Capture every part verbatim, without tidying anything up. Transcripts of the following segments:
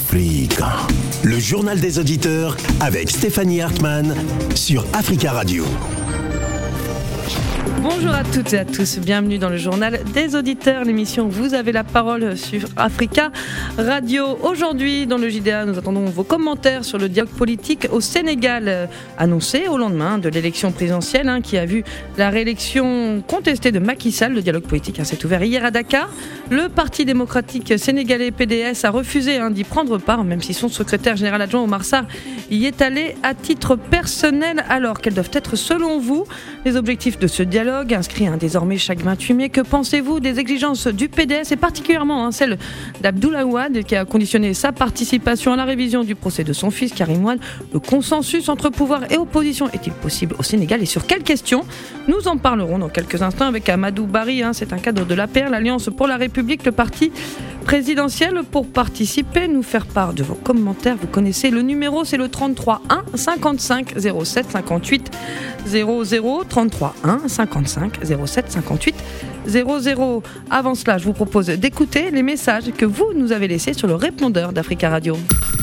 Africa. Le journal des auditeurs avec Stéphanie Hartmann sur Africa Radio. Bonjour à toutes et à tous, bienvenue dans le journal des auditeurs, l'émission Vous avez la parole sur Africa Radio. Aujourd'hui, dans le J D A, nous attendons vos commentaires sur le dialogue politique au Sénégal, euh, annoncé au lendemain de l'élection présidentielle hein, qui a vu la réélection contestée de Macky Sall. Le dialogue politique hein, s'est ouvert hier à Dakar. Le Parti démocratique sénégalais P D S a refusé hein, d'y prendre part, même si son secrétaire général adjoint Omar Sarr y est allé à titre personnel. Alors, quels doivent être selon vous les objectifs de ce dialogue inscrit hein, désormais chaque vingt-huit mai? Que pensez-vous des exigences du P D S et particulièrement hein, celle d'Abdoulaye Wade qui a conditionné sa participation à la révision du procès de son fils Karim Wade? Le consensus entre pouvoir et opposition est-il possible au Sénégal et sur quelles questions? Nous en parlerons dans quelques instants avec Amadou Barry, hein, c'est un cadre de l'A P R, l'Alliance pour la République, le parti présidentiel. Pour participer, nous faire part de vos commentaires, vous connaissez le numéro, c'est le trente-trois un cinquante-cinq zéro sept cinquante-huit zéro zéro, trente-trois un cinquante-cinq zéro sept cinquante-huit zéro zéro. Avant cela, je vous propose d'écouter les messages que vous nous avez laissés sur le répondeur d'Africa Radio.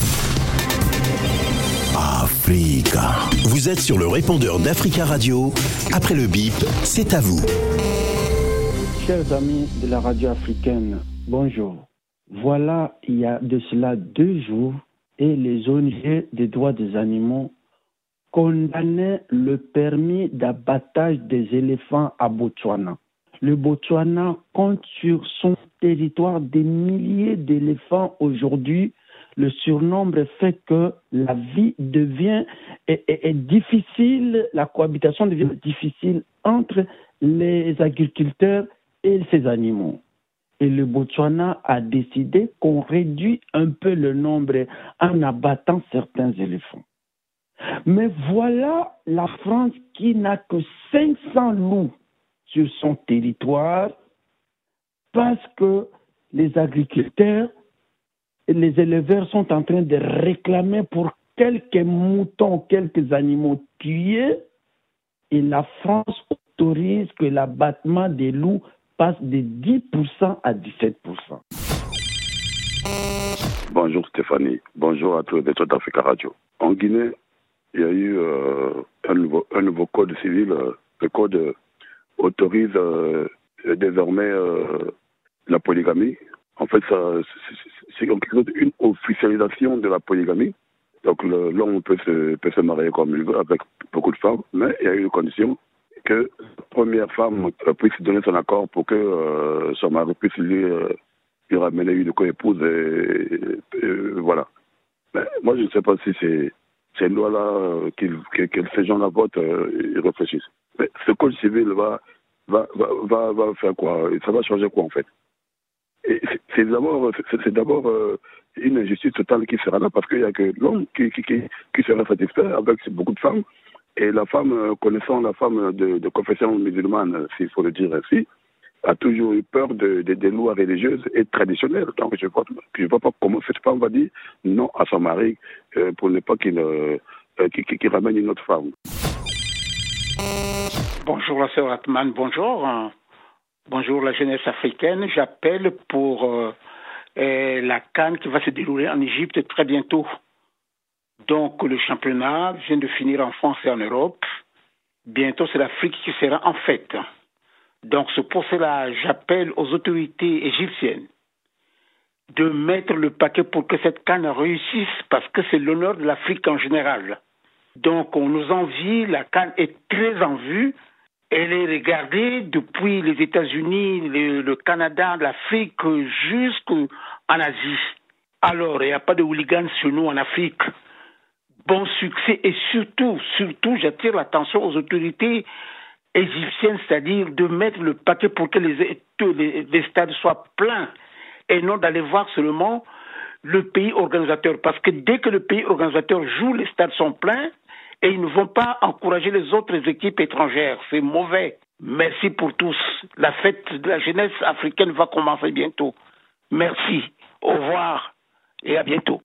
Africa. Vous êtes sur le répondeur d'Africa Radio. Après le bip, c'est à vous. Chers amis de la radio africaine, bonjour. Voilà, il y a de cela deux jours, et les O N G des droits des animaux condamnaient le permis d'abattage des éléphants à Botswana. Le Botswana compte sur son territoire des milliers d'éléphants aujourd'hui. Le surnombre fait que la vie devient est, est, est difficile, la cohabitation devient difficile entre les agriculteurs et ces animaux. Et le Botswana a décidé qu'on réduit un peu le nombre en abattant certains éléphants. Mais voilà la France qui n'a que cinq cents loups sur son territoire parce que les agriculteurs et les éleveurs sont en train de réclamer pour quelques moutons, quelques animaux tués, et la France autorise que l'abattement des loups passe de dix pour cent à dix-sept pour cent. Bonjour Stéphanie, bonjour à tous les autres d'Africa Radio. En Guinée, il y a eu euh, un, nouveau, un nouveau code civil. Euh, le code euh, autorise euh, désormais euh, la polygamie. En fait, ça, c'est, c'est quelque chose, une officialisation de la polygamie. Donc le, l'homme peut se, peut se marier comme il veut avec beaucoup de femmes, mais il y a eu une condition que la première femme puisse donner son accord pour que euh, son mari puisse lui, euh, lui ramener une co-épouse. Et, et, et, voilà. Mais moi, je ne sais pas si c'est ces lois-là euh, qu'ils, que, que ces gens-là votent, euh, ils réfléchissent. Mais ce code civil va, va, va, va, va faire quoi? Ça va changer quoi, en fait? Et c'est, c'est d'abord, c'est, c'est d'abord euh, une injustice totale qui sera là, parce qu'il n'y a que l'homme qui, qui, qui, qui sera satisfait avec beaucoup de femmes. Et la femme, connaissant la femme de, de confession musulmane, s'il faut le dire ainsi, a toujours eu peur de, de, des lois religieuses et traditionnelles. Donc je ne vois pas comment cette femme va dire non à son mari euh, pour ne pas qu'il, euh, qu'il, qu'il ramène une autre femme. Bonjour la sœur Atman, bonjour. Bonjour la jeunesse africaine. J'appelle pour euh, euh, la CAN qui va se dérouler en Égypte très bientôt. Donc, le championnat vient de finir en France et en Europe. Bientôt, c'est l'Afrique qui sera en fête. Donc, c'est pour cela j'appelle aux autorités égyptiennes de mettre le paquet pour que cette CAN réussisse, parce que c'est l'honneur de l'Afrique en général. Donc, on nous envie, la CAN est très en vue. Elle est regardée depuis les États-Unis, le, le Canada, l'Afrique, jusqu'en Asie. Alors, il n'y a pas de hooligans sur nous en Afrique. Bon succès et surtout, surtout, j'attire l'attention aux autorités égyptiennes, c'est-à-dire de mettre le paquet pour que les, les, les stades soient pleins et non d'aller voir seulement le pays organisateur. Parce que dès que le pays organisateur joue, les stades sont pleins et ils ne vont pas encourager les autres équipes étrangères. C'est mauvais. Merci pour tous. La fête de la jeunesse africaine va commencer bientôt. Merci. Au revoir et à bientôt.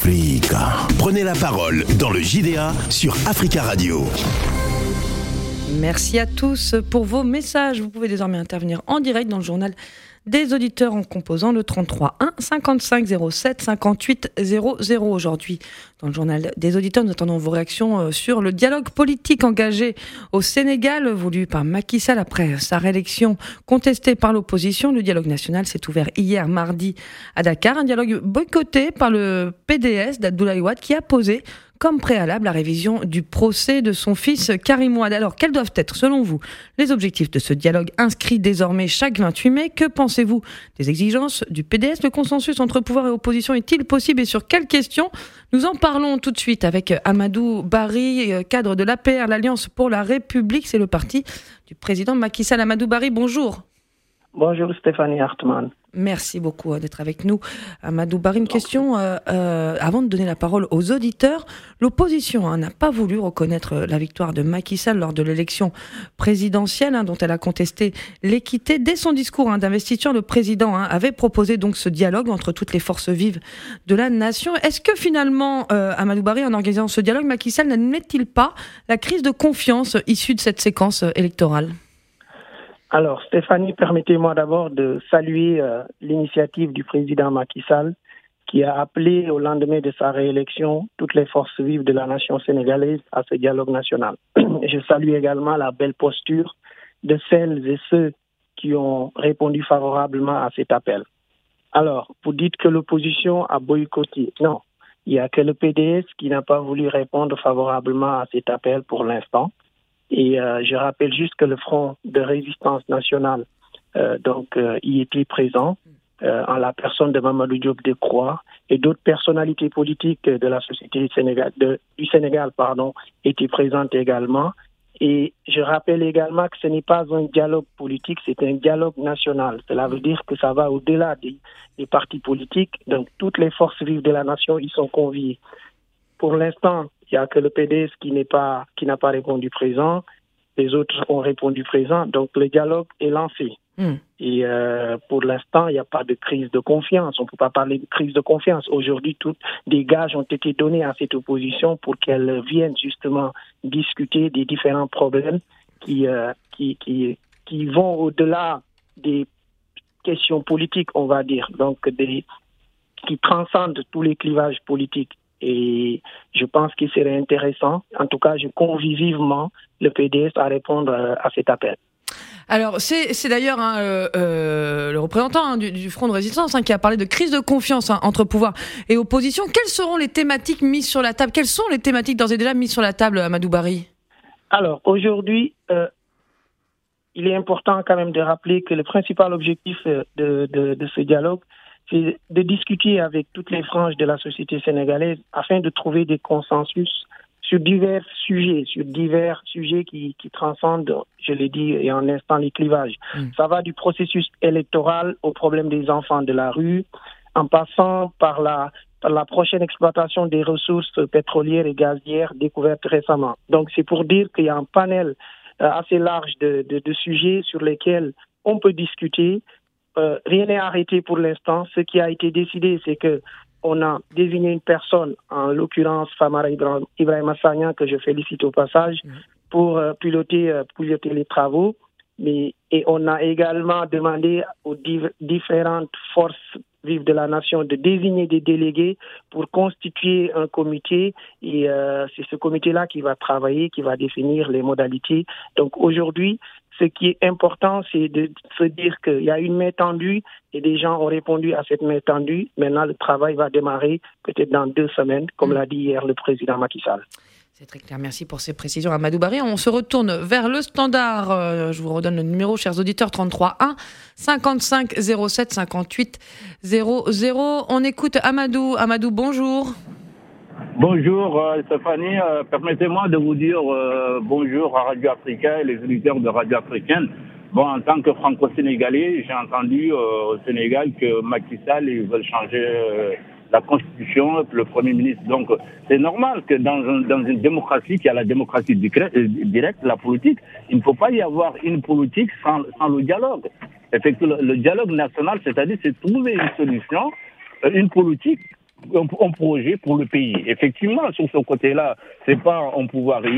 Africa. Prenez la parole dans le J D A sur Africa Radio. Merci à tous pour vos messages. Vous pouvez désormais intervenir en direct dans le journal des auditeurs en composant le trente-trois un cinquante-cinq zéro sept cinquante-huit zéro zéro. Aujourd'hui, dans le journal des auditeurs, nous attendons vos réactions sur le dialogue politique engagé au Sénégal, voulu par Macky Sall après sa réélection contestée par l'opposition. Le dialogue national s'est ouvert hier mardi à Dakar, un dialogue boycotté par le P D S d'Abdoulaye Wade qui a posé comme préalable la révision du procès de son fils Karim Wade. Alors, quels doivent être, selon vous, les objectifs de ce dialogue inscrit désormais chaque vingt-huit mai ? Que pensez-vous des exigences du P D S ? Le consensus entre pouvoir et opposition est-il possible et sur quelles questions ? Nous en parlons tout de suite avec Amadou Barry, cadre de l'A P R, l'Alliance pour la République. C'est le parti du président Macky Sall. Amadou Barry, bonjour. Bonjour Stéphanie Hartmann. Merci beaucoup d'être avec nous. Amadou Barry, une question euh, euh, avant de donner la parole aux auditeurs. L'opposition hein, n'a pas voulu reconnaître la victoire de Macky Sall lors de l'élection présidentielle hein, dont elle a contesté l'équité. Dès son discours hein, d'investiture, le président hein, avait proposé donc ce dialogue entre toutes les forces vives de la nation. Est-ce que finalement, euh, Amadou Barry, en organisant ce dialogue, Macky Sall n'admet-il pas la crise de confiance issue de cette séquence électorale ? Alors, Stéphanie, permettez-moi d'abord de saluer euh, l'initiative du président Macky Sall qui a appelé au lendemain de sa réélection toutes les forces vives de la nation sénégalaise à ce dialogue national. Je salue également la belle posture de celles et ceux qui ont répondu favorablement à cet appel. Alors, vous dites que l'opposition a boycotté. Non, il n'y a que le P D S qui n'a pas voulu répondre favorablement à cet appel pour l'instant. Et euh, je rappelle juste que le Front de résistance nationale euh, donc, euh, y était présent euh, en la personne de Mamadou Diop Decroix et d'autres personnalités politiques de la société Sénégal, de, du Sénégal pardon, étaient présentes également. Et je rappelle également que ce n'est pas un dialogue politique, c'est un dialogue national. Cela veut dire que ça va au-delà des, des partis politiques. Donc toutes les forces vives de la nation y sont conviées. Pour l'instant, il n'y a que le P D S qui n'est pas, qui n'a pas répondu présent. Les autres ont répondu présent. Donc, le dialogue est lancé. Mm. Et euh, pour l'instant, il n'y a pas de crise de confiance. On ne peut pas parler de crise de confiance. Aujourd'hui, tout, des gages ont été donnés à cette opposition pour qu'elle vienne justement discuter des différents problèmes qui, euh, qui, qui, qui vont au-delà des questions politiques, on va dire. Donc, des, qui transcendent tous les clivages politiques. Et je pense qu'il serait intéressant, en tout cas je convie vivement le P D S à répondre à cet appel. Alors c'est, c'est d'ailleurs hein, euh, euh, le représentant hein, du, du Front de résistance hein, qui a parlé de crise de confiance hein, entre pouvoir et opposition. Quelles seront les thématiques mises sur la table ? Quelles sont les thématiques d'ores et déjà mises sur la table, Amadou Barry ? Alors aujourd'hui, euh, il est important quand même de rappeler que le principal objectif de, de, de ce dialogue, c'est de discuter avec toutes les franges de la société sénégalaise afin de trouver des consensus sur divers sujets, sur divers sujets qui, qui transcendent, je l'ai dit, et en instant les clivages. Mmh. Ça va du processus électoral au problème des enfants de la rue, en passant par la, par la prochaine exploitation des ressources pétrolières et gazières découvertes récemment. Donc c'est pour dire qu'il y a un panel euh, assez large de, de, de sujets sur lesquels on peut discuter. Euh, rien n'est arrêté pour l'instant. Ce qui a été décidé, c'est que on a désigné une personne, en l'occurrence Famara Ibrahima Sagna, que je félicite au passage, mmh. pour euh, piloter, euh, piloter les travaux. Mais, et on a également demandé aux div- différentes forces vives de la nation de désigner des délégués pour constituer un comité. Et euh, c'est ce comité-là qui va travailler, qui va définir les modalités. Donc aujourd'hui, ce qui est important, c'est de se dire qu'il y a une main tendue et des gens ont répondu à cette main tendue. Maintenant, le travail va démarrer peut-être dans deux semaines, comme mmh. l'a dit hier le président Macky Sall. C'est très clair. Merci pour ces précisions, Amadou Barry. On se retourne vers le standard. Euh, je vous redonne le numéro, chers auditeurs, trente-trois un cinquante-cinq zéro sept cinquante-huit zéro zéro. On écoute Amadou. Amadou, bonjour. Bonjour euh, Stéphanie, euh, permettez-moi de vous dire euh, bonjour à Radio Africa et les auditeurs de Radio Africaine. Bon, en tant que franco-sénégalais, j'ai entendu euh, au Sénégal que Macky Sall, ils veulent changer euh, la constitution, le Premier ministre. Donc, c'est normal que dans, un, dans une démocratie qui a la démocratie directe, la politique, il ne faut pas y avoir une politique sans, sans le dialogue. Effectivement, le, le dialogue national, c'est-à-dire, c'est trouver une solution, une politique, un, un projet pour le pays. Effectivement, sur ce côté-là, c'est pas un pouvoir unique,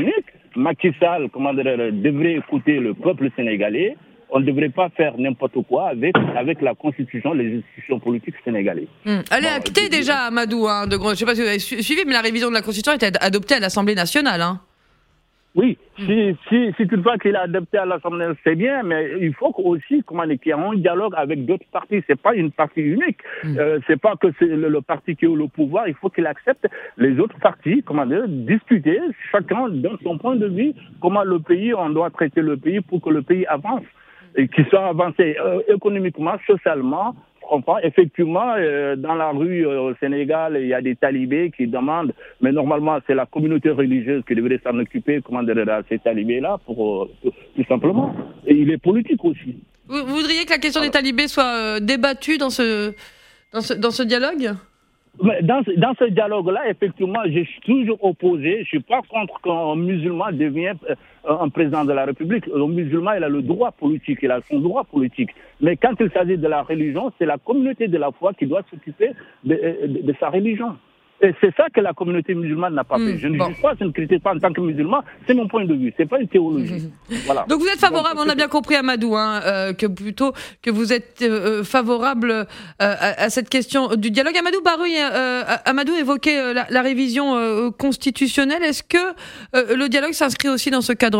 Macky Sall, comment dire, devrait écouter le peuple sénégalais. On ne devrait pas faire n'importe quoi avec, avec la constitution, les institutions politiques sénégalaises. Mmh. Elle est bon, actée je... déjà, Amadou. Hein, de... Je ne sais pas si vous avez suivi, mais la révision de la constitution a été adoptée à l'Assemblée nationale. Hein. Oui, mmh. si, si, si toutefois qu'il est adopté à l'Assemblée nationale, c'est bien, mais il faut aussi comment dire, qu'il y ait un dialogue avec d'autres partis. Ce n'est pas une partie unique. Mmh. Euh, ce n'est pas que c'est le, le parti qui a le pouvoir. Il faut qu'il accepte les autres partis, comment dire, discuter, chacun donne son point de vue, comment le pays, on doit traiter le pays pour que le pays avance. Et qui soit avancé euh, économiquement, socialement. Enfin, effectivement, euh, dans la rue euh, au Sénégal, il y a des talibés qui demandent, mais normalement, c'est la communauté religieuse qui devrait s'en occuper, comment dire, ces talibés-là, pour, euh, tout, tout simplement. Et il est politique aussi. Vous, vous voudriez que la question Alors. des talibés soit euh, débattue dans ce, dans ce, dans ce dialogue ? Mais dans, dans ce dialogue-là, effectivement, je suis toujours opposé. Je ne suis pas contre qu'un musulman devienne euh, un président de la République. Le musulman, il a le droit politique, il a son droit politique. Mais quand il s'agit de la religion, c'est la communauté de la foi qui doit s'occuper de, de, de sa religion. Et c'est ça que la communauté musulmane n'a pas fait. Mmh, je ne bon. juge pas, je ne critique pas en tant que musulman, c'est mon point de vue, c'est pas une théologie. Mmh. Voilà. Donc vous êtes favorable, Donc, on a bien compris Amadou, hein, euh, que plutôt que vous êtes euh, favorable euh, à, à cette question du dialogue. Amadou Barouy, euh, Amadou évoquait euh, la, la révision euh, constitutionnelle. Est-ce que euh, le dialogue s'inscrit aussi dans ce cadre-là ?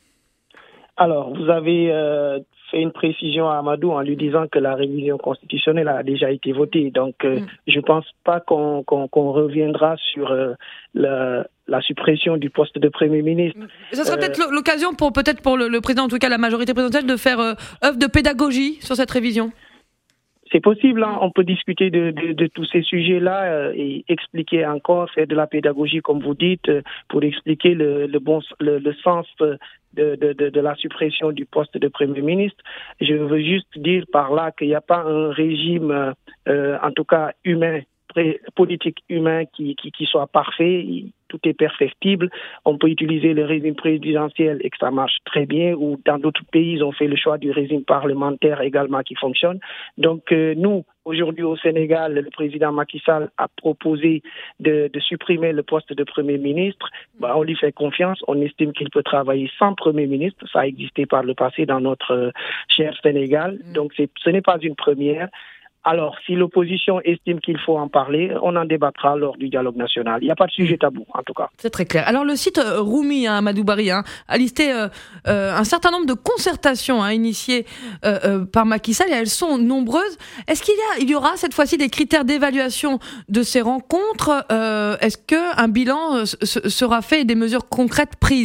Alors, vous avez euh, fait une précision à Amadou en lui disant que la révision constitutionnelle a déjà été votée. Donc, euh, mm. je ne pense pas qu'on, qu'on, qu'on reviendra sur euh, la, la suppression du poste de Premier ministre. Ça serait euh, peut-être l'occasion pour peut-être pour le, le président, en tout cas la majorité présidentielle, de faire euh, œuvre de pédagogie sur cette révision. C'est possible, hein. On peut discuter de, de, de tous ces sujets-là euh, et expliquer encore, faire de la pédagogie, comme vous dites, euh, pour expliquer le, le, bon, le, le sens de, de, de, de la suppression du poste de Premier ministre. Je veux juste dire par là qu'il n'y a pas un régime, euh, en tout cas humain, politique humain qui, qui, qui soit parfait. Tout est perfectible. On peut utiliser le régime présidentiel et que ça marche très bien, ou dans d'autres pays, ils ont fait le choix du régime parlementaire également qui fonctionne. Donc, euh, nous, aujourd'hui au Sénégal, le président Macky Sall a proposé de, de supprimer le poste de Premier ministre. Bah, on lui fait confiance. On estime qu'il peut travailler sans Premier ministre. Ça a existé par le passé dans notre euh, cher Sénégal. Donc, c'est, ce n'est pas une première. Alors, si l'opposition estime qu'il faut en parler, on en débattra lors du dialogue national. Il n'y a pas de sujet tabou, en tout cas. C'est très clair. Alors, le site euh, Rumi, hein, Amadou Barouy, hein, a listé euh, euh, un certain nombre de concertations hein, initiées euh, euh, par Macky Sall, et elles sont nombreuses. Est-ce qu'il y, a, il y aura cette fois-ci des critères d'évaluation de ces rencontres ? euh, Est-ce qu'un bilan euh, sera fait et des mesures concrètes prises ?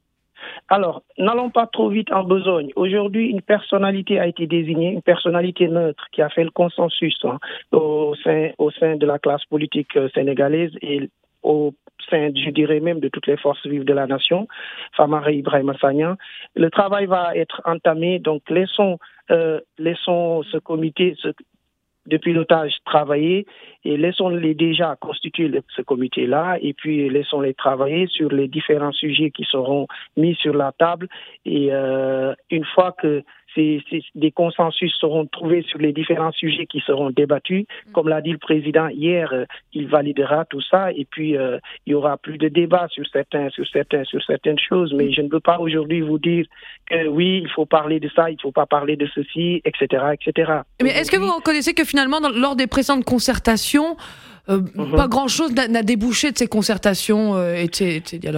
Alors, n'allons pas trop vite en besogne. Aujourd'hui, une personnalité a été désignée, une personnalité neutre qui a fait le consensus hein, au sein, au sein de la classe politique euh, sénégalaise et au sein, je dirais même, de toutes les forces vives de la nation, Famara Ibrahima Sagna. Le travail va être entamé, donc laissons, euh, laissons ce comité ce, de pilotage travailler et laissons-les déjà constituer le, ce comité-là et puis laissons-les travailler sur les différents sujets qui seront mis sur la table et euh, une fois que ces, ces, des consensus seront trouvés sur les différents sujets qui seront débattus, comme l'a dit le président hier, euh, il validera tout ça et puis euh, il y aura plus de débat sur certains, sur certains, sur certaines choses, mais je ne peux pas aujourd'hui vous dire que oui, il faut parler de ça, il ne faut pas parler de ceci, et cetera, et cetera. Mais est-ce que vous reconnaissez que finalement, dans, lors des précédentes concertations, euh, mm-hmm. pas grand-chose n'a, n'a débouché de ces concertations euh, et de ces, de ces dialogues ?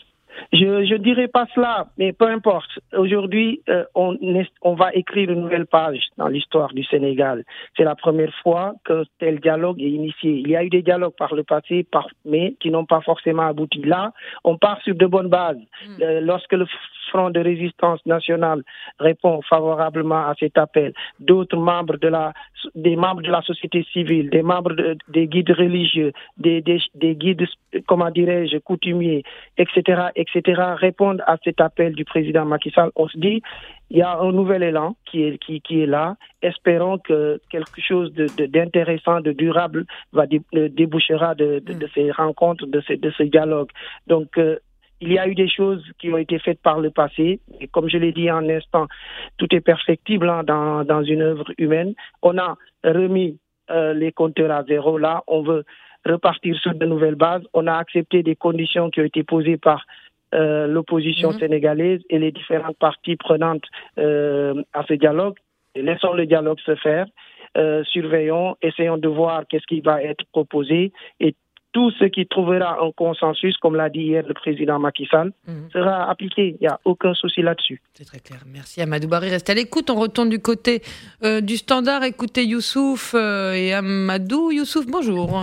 Je ne dirais pas cela, mais peu importe. Aujourd'hui, euh, on, est, on va écrire une nouvelle page dans l'histoire du Sénégal. C'est la première fois que tel dialogue est initié. Il y a eu des dialogues par le passé, par, mais qui n'ont pas forcément abouti. Là, on part sur de bonnes bases. Mmh. Euh, lorsque le Front de résistance nationale répond favorablement à cet appel, d'autres membres de la, des membres de la société civile, des membres de, des guides religieux, des, des, des guides, comment dirais-je, coutumiers, et cetera, et cetera, répondent à cet appel du président Macky Sall. On se dit, il y a un nouvel élan qui est, qui, qui est là. Espérons que quelque chose de, de, d'intéressant, de durable va dé, de, débouchera de, de, de ces rencontres, de ce, de ce dialogue. Donc, euh, il y a eu des choses qui ont été faites par le passé. Et comme je l'ai dit en instant, tout est perfectible hein, dans, dans une œuvre humaine. On a remis euh, les compteurs à zéro. Là, on veut repartir sur de nouvelles bases. On a accepté des conditions qui ont été posées par euh, l'opposition mmh. sénégalaise et les différentes parties prenantes euh, à ce dialogue. Et laissons le dialogue se faire, euh, surveillons, essayons de voir qu'est-ce qui va être proposé et tout ce qui trouvera un consensus, comme l'a dit hier le président Macky Sall, mmh. sera appliqué. Il n'y a aucun souci là-dessus. C'est très clair. Merci Amadou Barry. Restez à l'écoute. On retourne du côté euh, du standard. Écoutez Youssouf euh, et Amadou. Youssouf, bonjour.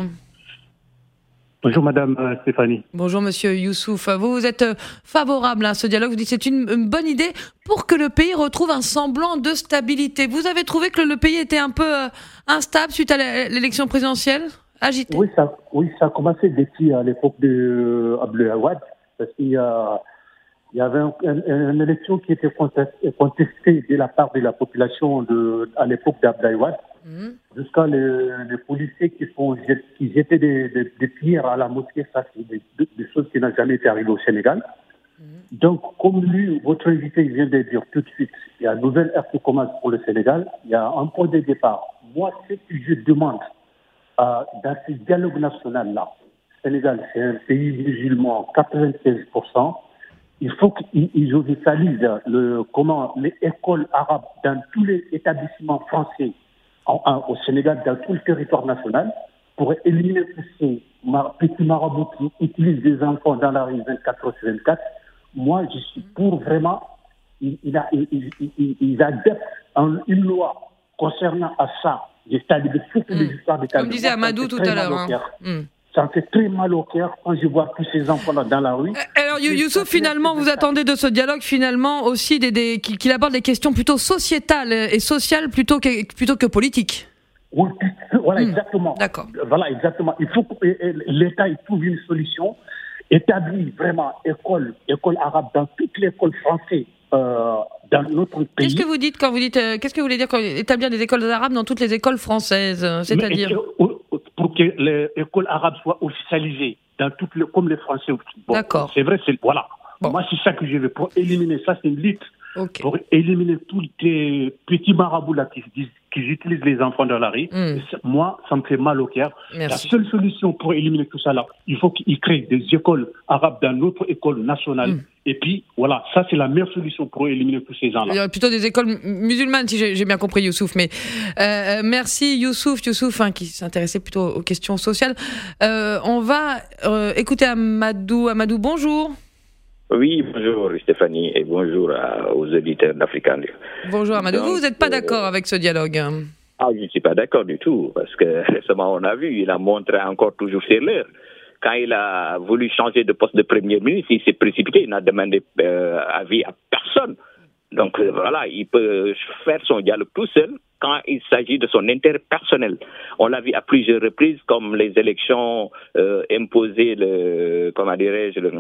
Bonjour Madame euh, Stéphanie. Bonjour Monsieur Youssouf. Vous, vous êtes euh, favorable à ce dialogue. Vous dites que c'est une, une bonne idée pour que le pays retrouve un semblant de stabilité. Vous avez trouvé que le, le pays était un peu euh, instable suite à l'élection présidentielle ? Agité. Oui, ça, oui, ça a commencé depuis à l'époque de Abdoulaye Wade, parce qu'il y, a, il y avait un, un, une élection qui était contestée, contestée de la part de la population de, à l'époque d'Abdoulaye Wade, mmh. jusqu'à les, les policiers qui, font, qui jetaient des, des, des pierres à la mosquée. Ça, c'est des, des choses qui n'ont jamais été arrivées au Sénégal. Mmh. Donc, comme lui, votre invité vient de dire tout de suite, il y a une nouvelle ère qui commence pour le Sénégal, il y a un point de départ. Moi, ce que je demande, Euh, dans ce dialogue national-là, le Sénégal, c'est un pays musulman, quatre-vingt-quinze pour cent. Il faut qu'ils officialisent le, comment, les écoles arabes dans tous les établissements français en, en, au Sénégal, dans tout le territoire national, pour éliminer tous ces mar- petits marabouts qui utilisent des enfants dans la rue vingt-quatre heures sur vingt-quatre. Moi, je suis pour vraiment, ils il il, il, il, il adoptent un, une loi concernant à ça. Des talibés, surtout mmh. des histoires des talibés. Comme disait Amadou tout à l'heure. Hein. Mmh. Ça me fait très mal au cœur quand je vois tous ces enfants-là dans la rue. Alors Youssouf, finalement, vous attendez de ce dialogue finalement aussi des, des, qu'il aborde des questions plutôt sociétales et sociales plutôt que, plutôt que politiques. Oui, voilà, mmh. exactement. D'accord. Voilà, exactement. Il faut que l'État trouve une solution, établit vraiment école, école arabe dans toutes les écoles françaises. Euh, dans notre pays. Qu'est-ce que vous dites quand vous dites euh, qu'est-ce que vous voulez dire quand établir des écoles arabes dans toutes les écoles françaises, c'est-à-dire Mais, pour que les écoles arabes soient officialisées dans toutes les, comme les Français. Bon, D'accord. C'est vrai, c'est voilà. Bon. Moi, c'est ça que je veux pour éliminer ça, c'est une lutte. Okay. Pour éliminer tous les petits marabouts là qui, qui utilisent les enfants dans la rue. Mm. Moi, ça me fait mal au cœur. Merci. La seule solution pour éliminer tout ça là, il faut qu'ils créent des écoles arabes dans notre école nationale. Mm. Et puis, voilà, ça c'est la meilleure solution pour éliminer tous ces gens-là. Il y aurait plutôt des écoles musulmanes, si j'ai, j'ai bien compris, Youssouf. Mais euh, merci Youssouf, Youssouf hein, qui s'intéressait plutôt aux questions sociales. Euh, on va euh, écouter Amadou. Amadou, bonjour. Oui, bonjour Stéphanie et bonjour à, aux auditeurs d'Africa. Bonjour Amadou, Donc, vous n'êtes pas d'accord euh, avec ce dialogue? Ah, je ne suis pas d'accord du tout, parce que récemment on a vu, il a montré encore toujours ses l'heure. Quand il a voulu changer de poste de Premier ministre, il s'est précipité, il n'a demandé euh, avis à personne. Donc euh, voilà, il peut faire son dialogue tout seul quand il s'agit de son intérêt personnel. On l'a vu à plusieurs reprises, comme les élections euh, imposées, le, comment dirais-je, le,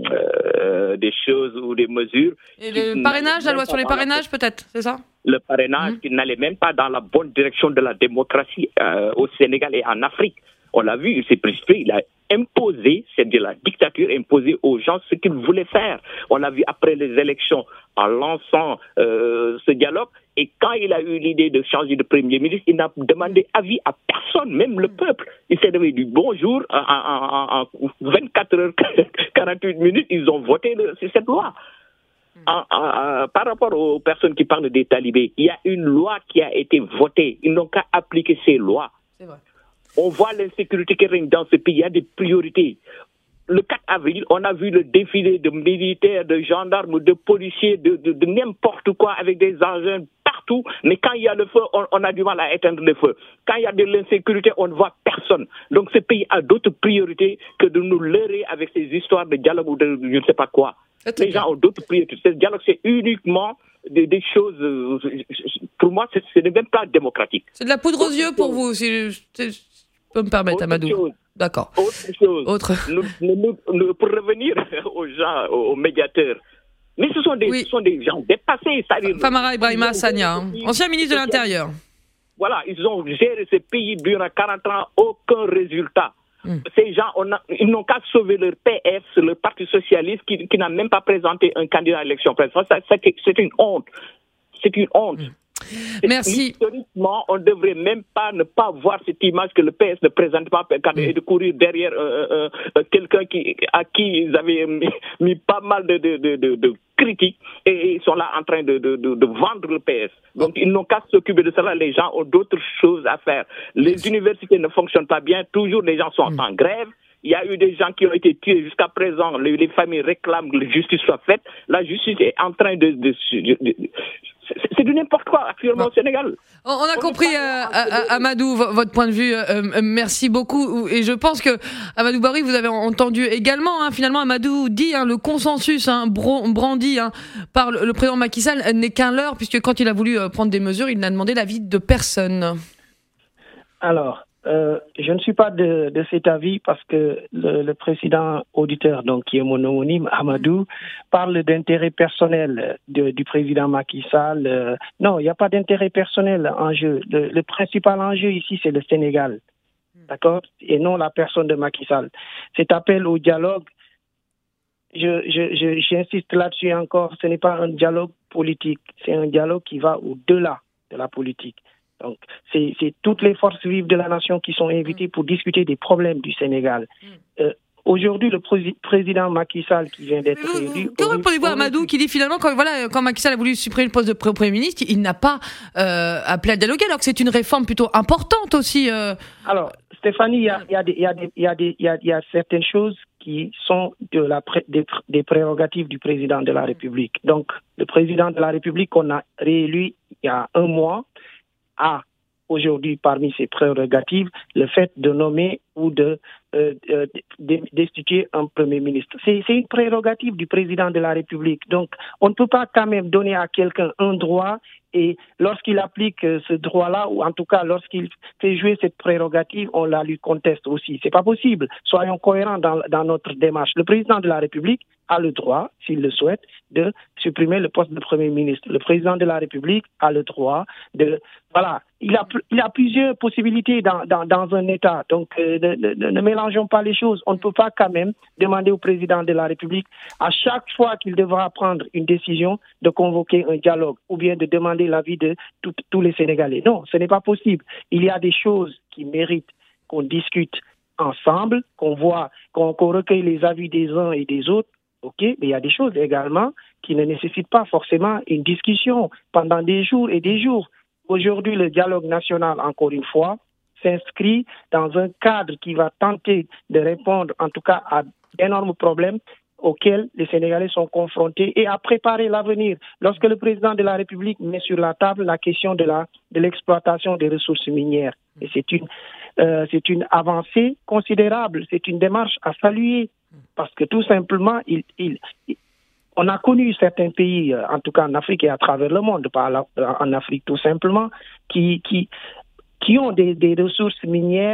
euh, des choses ou des mesures. Et le parrainage, la loi sur les parrainages peut-être, c'est ça? Le parrainage mmh. qui n'allait même pas dans la bonne direction de la démocratie euh, au Sénégal et en Afrique. On l'a vu, il s'est précipité, il a imposé, c'est-à-dire la dictature imposée aux gens ce qu'ils voulaient faire. On l'a vu après les élections en lançant euh, ce dialogue. Et quand il a eu l'idée de changer de Premier ministre, il n'a demandé avis à personne, même le peuple. Il s'est donné du bonjour en, en, en, en vingt-quatre heures, quarante-huit minutes, ils ont voté le, cette loi. En, en, par rapport aux personnes qui parlent des talibés, il y a une loi qui a été votée. Ils n'ont qu'à appliquer ces lois. C'est vrai. On voit l'insécurité qui règne dans ce pays. Il y a des priorités. Le quatre avril, on a vu le défilé de militaires, de gendarmes, de policiers, de, de, de n'importe quoi avec des engins partout. Mais quand il y a le feu, on, on a du mal à éteindre le feu. Quand il y a de l'insécurité, on ne voit personne. Donc ce pays a d'autres priorités que de nous leurrer avec ces histoires de dialogue ou de je ne sais pas quoi. Les bien. gens ont d'autres priorités. Ce dialogue, c'est uniquement des, des choses... Euh, pour moi, ce n'est même pas démocratique. C'est de la poudre aux yeux pour vous, si je... Je peux me permettre, Autre Amadou. Chose. D'accord. Autre chose. Autre. Nous, nous, nous, pour revenir aux gens, aux médiateurs, mais ce sont des, oui. ce sont des gens dépassés. Famara Ibrahima Sagna, hein. ancien ministre de l'Intérieur. Voilà, ils ont géré ce pays durant quarante ans, aucun résultat. Mm. Ces gens, on a, ils n'ont qu'à sauver leur P S, le Parti Socialiste, qui, qui n'a même pas présenté un candidat à l'élection présidentielle. Ça, c'est une honte. C'est une honte. Mm. Merci. Historiquement, on ne devrait même pas ne pas voir cette image que le P S ne présente pas et de courir derrière euh, euh, quelqu'un qui, à qui ils avaient mis, mis pas mal de, de, de, de, de critiques et ils sont là en train de, de, de, de vendre le P S. Donc ils n'ont qu'à s'occuper de cela. Les gens ont d'autres choses à faire. Les universités ne fonctionnent pas bien. Toujours les gens sont mmh. en grève. Il y a eu des gens qui ont été tués jusqu'à présent. Les, les familles réclament que la justice soit faite. La justice est en train de... de, de, de c'est, c'est du n'importe quoi actuellement au Sénégal. On a on compris, euh, Amadou, votre point de vue. Euh, merci beaucoup. Et je pense que, Amadou Barry, vous avez entendu également, hein, finalement, Amadou dit, hein, le consensus hein, brandi hein, par le, le président Macky Sall n'est qu'un leurre, puisque quand il a voulu prendre des mesures, il n'a demandé l'avis de personne. Alors... Euh, je ne suis pas de, de cet avis parce que le, le président auditeur, donc qui est mon homonyme, Amadou, parle d'intérêt personnel de, du président Macky Sall. Euh, non, il n'y a pas d'intérêt personnel en jeu. Le, le principal enjeu ici, c'est le Sénégal, d'accord, et non la personne de Macky Sall. Cet appel au dialogue, je, je, je, j'insiste là-dessus encore, ce n'est pas un dialogue politique, c'est un dialogue qui va au-delà de la politique. Donc, c'est, c'est toutes les forces vives de la nation qui sont invitées pour discuter des problèmes du Sénégal. Euh, aujourd'hui, le pré- président Macky Sall qui vient d'être élu... Que répondez-vous à Amadou qui dit finalement, quand, voilà, quand Macky Sall a voulu supprimer le poste de Premier ministre, il n'a pas euh, appelé à dialoguer, alors que c'est une réforme plutôt importante aussi. Euh... Alors, Stéphanie, il y a, y, a y, a y, a y, a y a certaines choses qui sont de la pré- des, des prérogatives du président de la République. Donc, le président de la République qu'on a réélu il y a un mois, a aujourd'hui parmi ses prérogatives le fait de nommer ou de euh, euh, destituer un Premier ministre. C'est, c'est une prérogative du président de la République. Donc, on ne peut pas quand même donner à quelqu'un un droit et lorsqu'il applique ce droit-là, ou en tout cas lorsqu'il fait jouer cette prérogative, on la lui conteste aussi. C'est pas possible. Soyons cohérents dans, dans notre démarche. Le président de la République a le droit, s'il le souhaite, de supprimer le poste de Premier ministre. Le président de la République a le droit de... Voilà, il a, il a plusieurs possibilités dans, dans, dans un État. Donc, euh, ne, ne, ne mélangeons pas les choses. On ne peut pas quand même demander au président de la République, à chaque fois qu'il devra prendre une décision, de convoquer un dialogue ou bien de demander l'avis de tout, tous les Sénégalais. Non, ce n'est pas possible. Il y a des choses qui méritent qu'on discute ensemble, qu'on voit, qu'on, qu'on recueille les avis des uns et des autres. OK, mais il y a des choses également qui ne nécessitent pas forcément une discussion pendant des jours et des jours. Aujourd'hui, le dialogue national, encore une fois, s'inscrit dans un cadre qui va tenter de répondre, en tout cas, à d'énormes problèmes auxquels les Sénégalais sont confrontés et à préparer l'avenir. Lorsque le président de la République met sur la table la question de la de l'exploitation des ressources minières, et c'est une euh, c'est une avancée considérable, c'est une démarche à saluer parce que tout simplement, il, il, il on a connu certains pays, en tout cas en Afrique et à travers le monde, pas en Afrique tout simplement, qui qui qui ont des, des ressources minières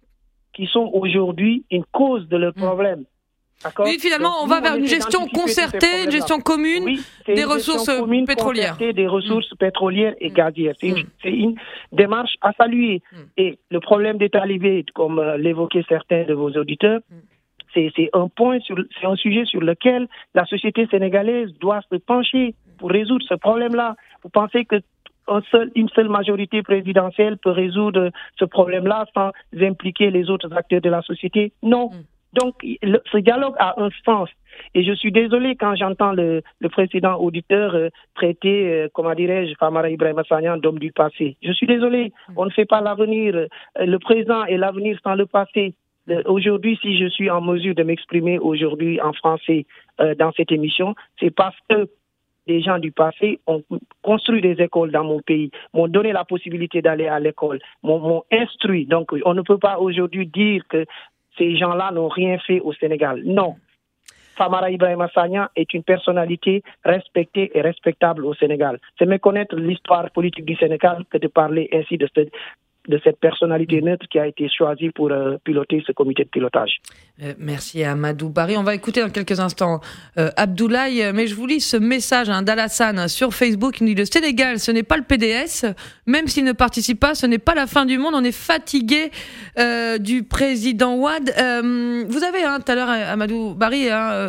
qui sont aujourd'hui une cause de leurs problèmes. D'accord. Oui, finalement, donc, on va vers une gestion concertée, une gestion commune oui, des une ressources commune, pétrolières. Des ressources mmh. pétrolières et gazières. C'est, mmh. une, c'est une démarche à saluer. Mmh. Et le problème des talibés, comme euh, l'évoquaient certains de vos auditeurs, mmh. c'est, c'est un point, sur, c'est un sujet sur lequel la société sénégalaise doit se pencher pour résoudre ce problème-là. Vous pensez que un seul, une seule majorité présidentielle peut résoudre ce problème-là sans impliquer les autres acteurs de la société? Non. Mmh. Donc, le, ce dialogue a un sens. Et je suis désolé quand j'entends le, le précédent auditeur euh, traiter, euh, comment dirais-je, Famara Ibrahima Sagnan d'homme du passé. Je suis désolé. On ne fait pas l'avenir, euh, le présent et l'avenir sans le passé. Euh, aujourd'hui, si je suis en mesure de m'exprimer aujourd'hui en français euh, dans cette émission, c'est parce que des gens du passé ont construit des écoles dans mon pays, m'ont donné la possibilité d'aller à l'école, m'ont, m'ont instruit. Donc, on ne peut pas aujourd'hui dire que ces gens-là n'ont rien fait au Sénégal. Non. Famara Ibrahima Sagnan est une personnalité respectée et respectable au Sénégal. C'est méconnaître l'histoire politique du Sénégal que de parler ainsi de cette, de cette personnalité neutre qui a été choisie pour euh, piloter ce comité de pilotage. Euh, merci à Amadou Barry. On va écouter dans quelques instants euh, Abdoulaye, mais je vous lis ce message hein, d'Alassane sur Facebook. Il dit: le Sénégal, ce n'est pas le P D S. Même s'il ne participe pas, ce n'est pas la fin du monde. On est fatigué euh, du président Wade. Euh, vous avez hein, tout à l'heure, Amadou Barry, hein, euh,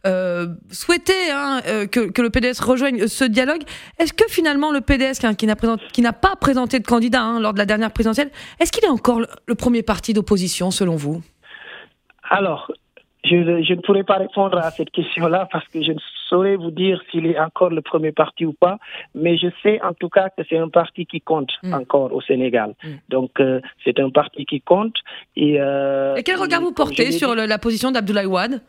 euh, souhaité hein, euh, que, que le P D S rejoigne ce dialogue. Est-ce que finalement le P D S, hein, qui, n'a présent, qui n'a pas présenté de candidat hein, lors de la dernière présidentielle, est-ce qu'il est encore le, le premier parti d'opposition selon vous ? Alors, je, je ne pourrais pas répondre à cette question-là parce que je ne saurais vous dire s'il est encore le premier parti ou pas, mais je sais en tout cas que c'est un parti qui compte mmh. encore au Sénégal. Mmh. Donc, euh, c'est un parti qui compte. Et, euh, et quel regard vous portez sur le, la position d'Abdoulaye Wade,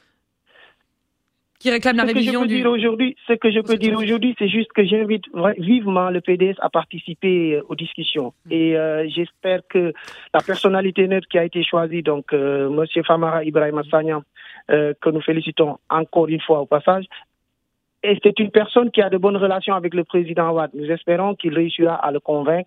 qui réclame la révision que je peux du... dire aujourd'hui, Ce que je peux dire aujourd'hui, c'est juste que j'invite vivement le P D S à participer aux discussions. Mmh. Et euh, j'espère que la personnalité neutre qui a été choisie, donc euh, M. Famara Ibrahima Sagna, euh, que nous félicitons encore une fois au passage, et c'est une personne qui a de bonnes relations avec le président Wade. Nous espérons qu'il réussira à le convaincre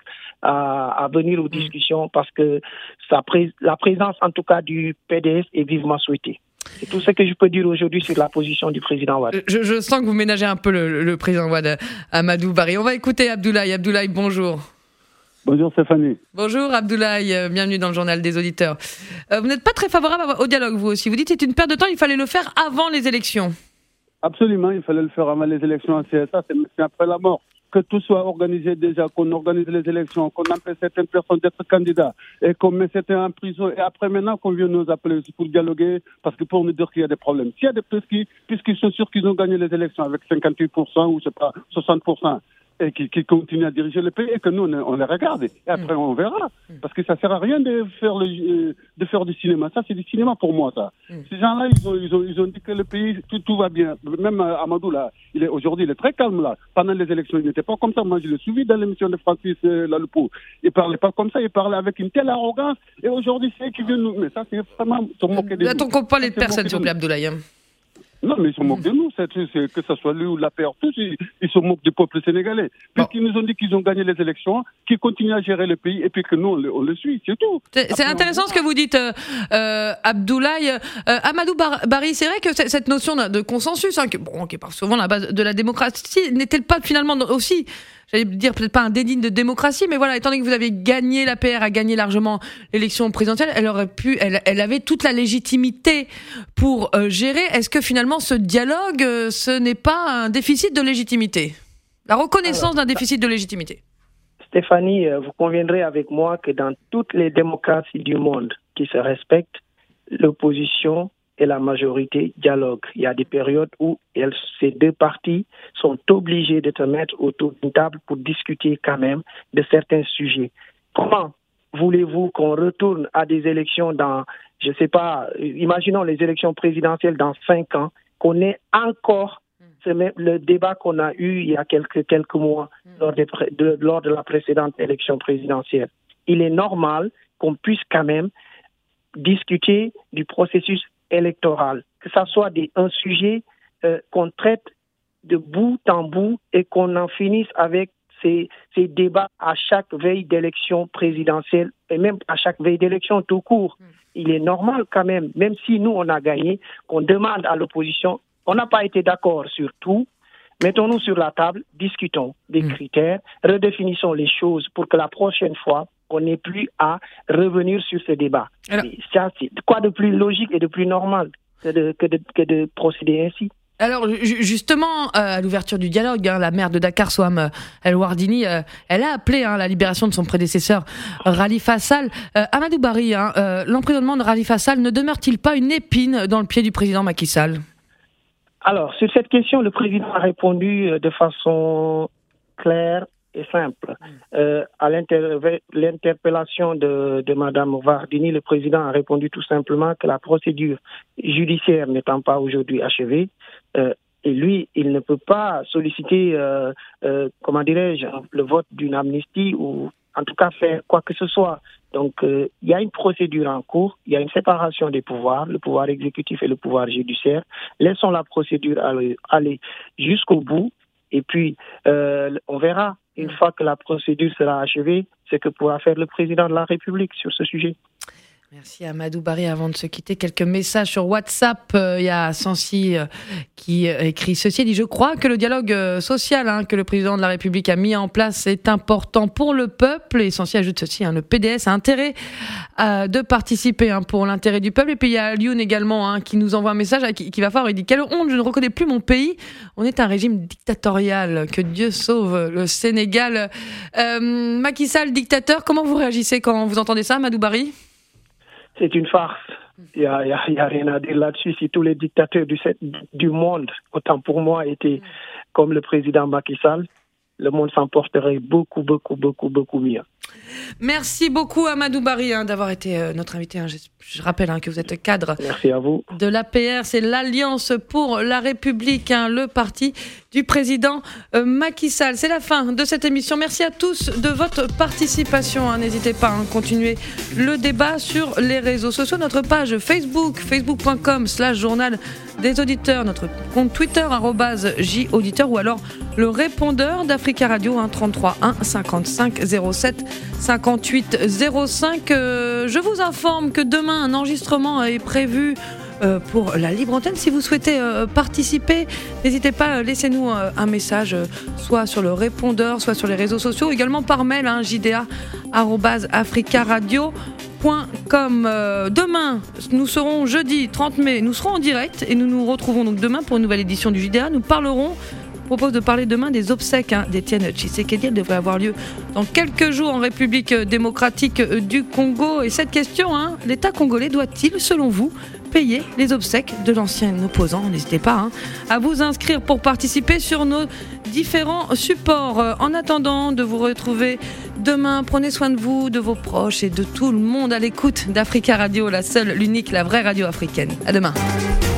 à, à venir aux discussions parce que sa pré- la présence en tout cas du P D S est vivement souhaitée. C'est tout ce que je peux dire aujourd'hui sur la position du président Wade. Je, je sens que vous ménagez un peu le, le président Wade, Amadou Barry. On va écouter Abdoulaye. Abdoulaye, bonjour. Bonjour Stéphanie. Bonjour Abdoulaye, bienvenue dans le journal des auditeurs. Euh, vous n'êtes pas très favorable au dialogue, vous aussi. Vous dites que c'est une perte de temps, il fallait le faire avant les élections. Absolument, il fallait le faire avant les élections en C S A, c'est après la mort. Que tout soit organisé déjà, qu'on organise les élections, qu'on empêche certaines personnes d'être candidats et qu'on met certains en prison. Et après, maintenant, qu'on vient nous appeler aussi pour dialoguer, parce que pour nous dire qu'il y a des problèmes. S'il y a des puisqu'ils, puisqu'ils sont sûrs qu'ils ont gagné les élections avec cinquante-huit pour cent ou je sais pas, soixante pour cent, et qui, qui continuent à diriger le pays, et que nous, on, on les regarde. Et après, mmh. on verra. Parce que ça ne sert à rien de faire, le, de faire du cinéma. Ça, c'est du cinéma pour moi, ça. Mmh. Ces gens-là, ils ont, ils, ont, ils ont dit que le pays, tout, tout va bien. Même euh, Amadou, là, il est, aujourd'hui, il est très calme, là. Pendant les élections, il n'était pas comme ça. Moi, je l'ai suivi dans l'émission de Francis euh, Laloupo. Il ne parlait pas comme ça. Il parlait avec une telle arrogance. Et aujourd'hui, c'est eux qui viennent nous... Mais ça, c'est vraiment se moquer de nous. Attends qu'on parle de personne, s'il vous plaît, Abdoulaye. Non, mais ils se moquent de nous, c'est, c'est, que ce soit lui ou la P R, tous, ils, ils se moquent du peuple sénégalais. Puisqu'ils nous ont dit qu'ils ont gagné les élections, qu'ils continuent à gérer le pays, et puis que nous, on le, on le suit, c'est tout. C'est, Après, c'est intéressant ce que vous dites, euh, euh, Abdoulaye. Euh, Amadou Barry, c'est vrai que c- cette notion de consensus, hein, qui, bon, qui est souvent la base de la démocratie, n'est-elle pas finalement aussi... J'allais dire peut-être pas un déni de démocratie, mais voilà, étant donné que vous avez gagné, la P R a gagné largement l'élection présidentielle, elle aurait pu, elle, elle avait toute la légitimité pour euh, gérer. Est-ce que finalement ce dialogue, euh, ce n'est pas un déficit de légitimité ? La reconnaissance Alors, d'un déficit de légitimité. Stéphanie, vous conviendrez avec moi que dans toutes les démocraties du monde qui se respectent, l'opposition et la majorité dialogue. Il y a des périodes où elles, ces deux parties sont obligées de se mettre autour d'une table pour discuter quand même de certains sujets. Comment voulez-vous qu'on retourne à des élections dans, je ne sais pas, imaginons les élections présidentielles dans cinq ans, qu'on ait encore ce même, le débat qu'on a eu il y a quelques, quelques mois lors, des, de, lors de la précédente élection présidentielle. Il est normal qu'on puisse quand même discuter du processus électoral, que ça soit des, un sujet euh, qu'on traite de bout en bout et qu'on en finisse avec ces, ces débats à chaque veille d'élection présidentielle et même à chaque veille d'élection tout court. Il est normal quand même, même si nous on a gagné, qu'on demande à l'opposition, on n'a pas été d'accord sur tout, mettons-nous sur la table, discutons des mmh. critères, redéfinissons les choses pour que la prochaine fois, on n'ait plus à revenir sur ce débat. Alors, ça, c'est quoi de plus logique et de plus normal que de, que de, que de procéder ainsi? Alors justement, euh, à l'ouverture du dialogue, hein, la maire de Dakar, Soham El Wardini, euh, elle a appelé hein, la libération de son prédécesseur, Khalifa Sall. Euh, Amadou Barry, hein, euh, l'emprisonnement de Khalifa Sall ne demeure-t-il pas une épine dans le pied du président Macky Sall? Alors, sur cette question, le président a répondu de façon claire et simple. Euh, à l'inter- l'interpellation de, de Mme Wardini, le président a répondu tout simplement que la procédure judiciaire n'étant pas aujourd'hui achevée, euh, et lui, il ne peut pas solliciter, euh, euh, comment dirais-je, le vote d'une amnistie ou en tout cas faire quoi que ce soit. Donc, euh, il y a une procédure en cours, il y a une séparation des pouvoirs, le pouvoir exécutif et le pouvoir judiciaire. Laissons la procédure aller, aller jusqu'au bout et puis euh, on verra, une fois que la procédure sera achevée, ce que pourra faire le président de la République sur ce sujet. Merci Amadou Barry. Avant de se quitter, quelques messages sur WhatsApp. Euh, il y a Sancy euh, qui euh, écrit ceci. Il dit « Je crois que le dialogue euh, social hein, que le président de la République a mis en place est important pour le peuple. » Et Sancy ajoute ceci hein, « Le P D S a intérêt euh, de participer hein, pour l'intérêt du peuple. » Et puis il y a Lyoun également hein, qui nous envoie un message qui, qui va fort. Il dit « Quelle honte, je ne reconnais plus mon pays. On est un régime dictatorial. Que Dieu sauve le Sénégal. Euh, » Macky Sall, dictateur, comment vous réagissez quand vous entendez ça, Amadou Barry ? C'est une farce. Il n'y a, y a, y a rien à dire là-dessus. Si tous les dictateurs du, du monde, autant pour moi, étaient comme le président Macky Sall, le monde s'en porterait beaucoup, beaucoup, beaucoup, beaucoup mieux. Merci beaucoup Amadou Barry hein, d'avoir été euh, notre invité. Hein. Je, je rappelle hein, que vous êtes cadre Merci à vous. de l'A P R, c'est l'Alliance pour la République, hein, le parti du président euh, Macky Sall. C'est la fin de cette émission. Merci à tous de votre participation. Hein. N'hésitez pas à hein, continuer le débat sur les réseaux sociaux. Notre page Facebook, facebook point com slash journal des auditeurs, notre compte Twitter, arobase J-auditeur, ou alors le répondeur d'Africa Radio, hein, trente-trois un cinquante-cinq zéro sept cinquante-huit zéro cinq. Euh, je vous informe que demain, un enregistrement est prévu euh, pour la Libre Antenne. Si vous souhaitez euh, participer, n'hésitez pas, euh, laissez-nous euh, un message, euh, soit sur le répondeur, soit sur les réseaux sociaux, également par mail, hein, j d a arobase africa radio point com. Euh, demain, nous serons jeudi trente mai, nous serons en direct et nous nous retrouvons donc demain pour une nouvelle édition du J D A. Nous parlerons Je propose de parler demain des obsèques hein, d'Étienne Tshisekedi. Elles devraient avoir lieu dans quelques jours en République démocratique du Congo. Et cette question, hein, l'État congolais doit-il, selon vous, payer les obsèques de l'ancien opposant? N'hésitez pas hein, à vous inscrire pour participer sur nos différents supports. En attendant de vous retrouver demain, prenez soin de vous, de vos proches et de tout le monde à l'écoute d'Africa Radio, la seule, l'unique, la vraie radio africaine. À demain.